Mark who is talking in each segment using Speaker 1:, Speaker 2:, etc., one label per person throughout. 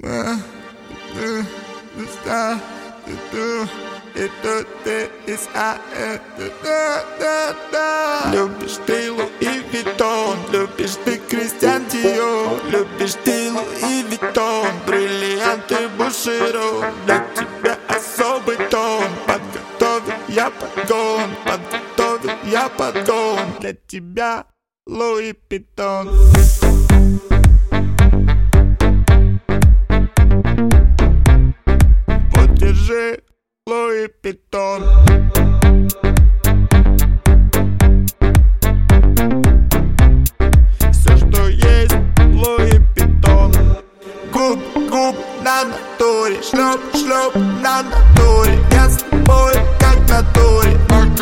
Speaker 1: Любишь ты Луи Виттон, любишь ты Кристиан Диор, любишь ты Луи Виттон, бриллианты Буширо. Для тебя особый тон, подготовил я подгон, подготовил я подгон. Для тебя Луи Виттон. Вот держи Луи Виттон. Все, что есть, Луи Виттон. Губ на натуре, шлеп на натуре. Я с тобой как на туре.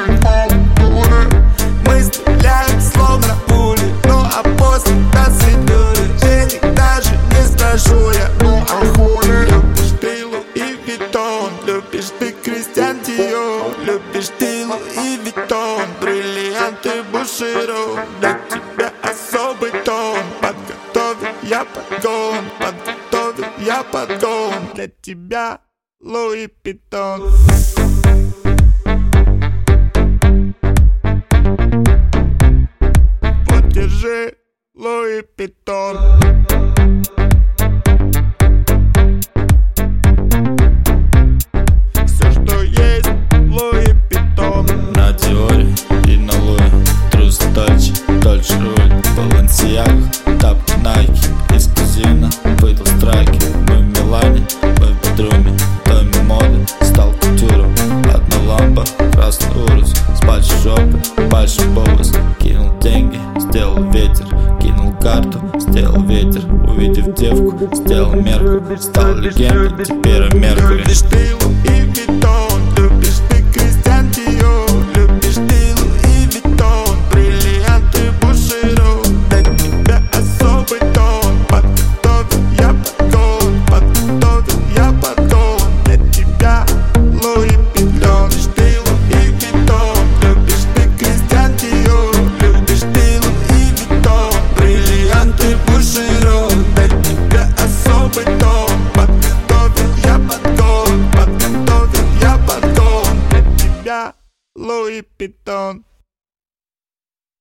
Speaker 1: Мы стреляем словно пули, ну а после до свидули. Денег даже не спрошу я, ну а хули. Любишь ты Луи Виттон, любишь ты Кристиан Диор, любишь ты Луи Виттон, бриллианты Буширо. Для тебя особый тон, подготовил я подгон, подготовил я подгон. Для тебя Луи Виттон. Вот держи Луи Виттон. Все, что есть, Луи Виттон.
Speaker 2: На Диоре и на Луи, трусы Дольче руль, Балансиага, тапки Найки, из казино выдал страйки. Мы в Милане, мы в Бодруме, Томми моды, стал кутюром. Одна ламба, красный урус, с большой жопой, большой бовос. Кинул деньги, сделал ветер, кинул карту, сделал ветер. Увидев девку, сделал мерку, стал легендой, теперь Меркурий.
Speaker 1: Любишь ты Луи